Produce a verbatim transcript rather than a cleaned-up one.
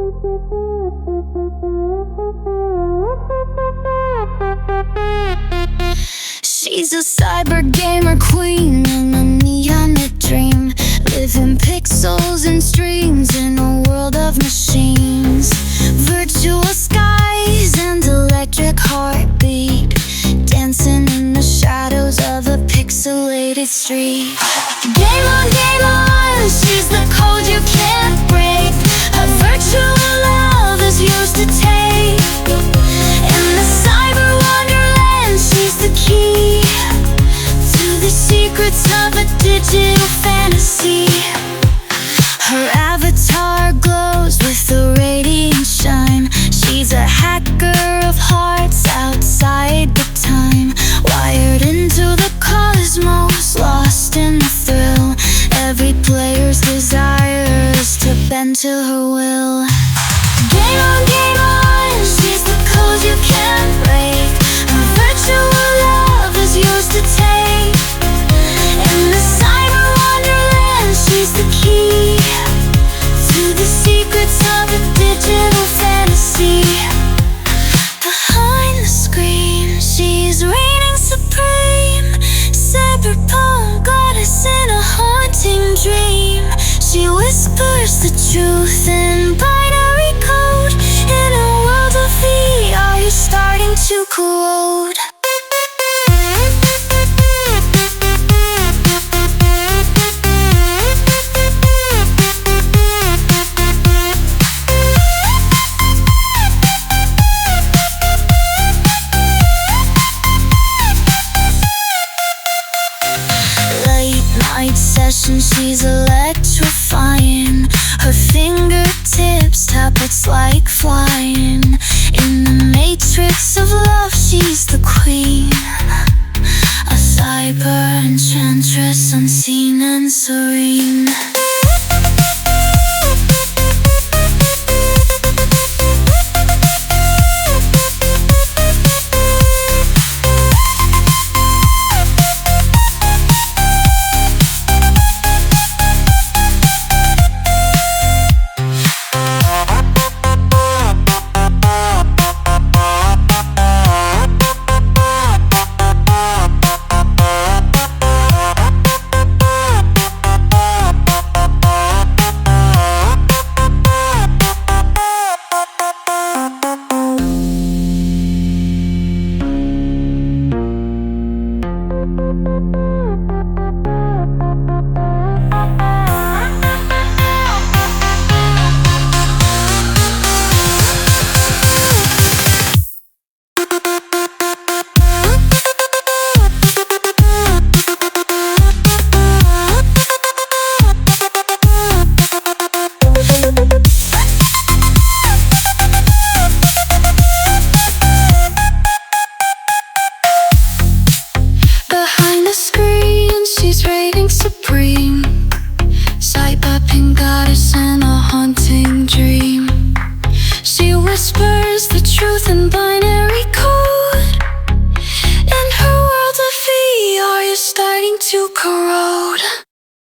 She's a cyber gamer queen in a neonic dream, living pixels and streams in a world of machines. Virtual skies and electric heartbeat, dancing in the shadows of a pixelated street. Game on, game on, she's the code you can't break. Her virtual love is yours to take. In the cyber wonderland, she's the key to the secrets of a digital fantasy. Her avatar glows with a radiant shine. She's a hacker of hearts outside the time, wired into the cosmos, lost in the thrill. Every player's desire is to bend to her will. Game on, game on, she's the code you can't break. Her virtual love is yours to take. In the cyber wonderland, she's the key to the secrets of a digital fantasy. Behind the screen, she's reigning supreme, cyberpunk goddess in a haunting dream. She whispers the truth in binary code. In a world of V R, you're starting to corrode.